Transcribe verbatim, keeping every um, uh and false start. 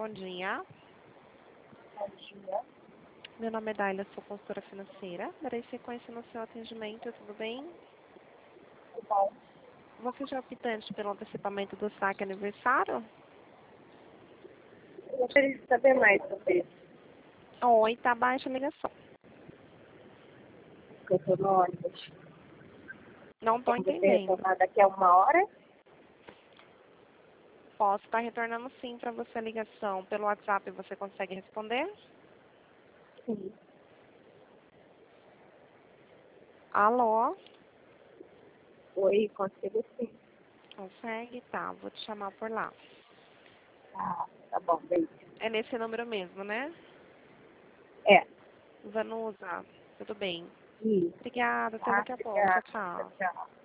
bom dia. Bom dia. Meu nome é Daila, sou consultora financeira. Darei sequência no seu atendimento, tudo bem? Tudo bom? Você já é optante pelo antecipamento do saque aniversário? Eu gostaria de saber mais sobre isso. Oi, tá baixa a ligação. Porque eu estou no ônibus. Não tô Como você entendendo. retornar daqui a uma hora? Posso estar retornando sim para você a ligação. Pelo WhatsApp você consegue responder? Sim. Alô? Oi, consigo sim. Consegue? Tá, vou te chamar por lá. Ah, tá bom, beijo. É nesse número mesmo, né? É. Vanusa, tudo bem. Isso. Obrigada, até Ah, daqui a pouco. Tchau, obrigada. tchau. Tchau.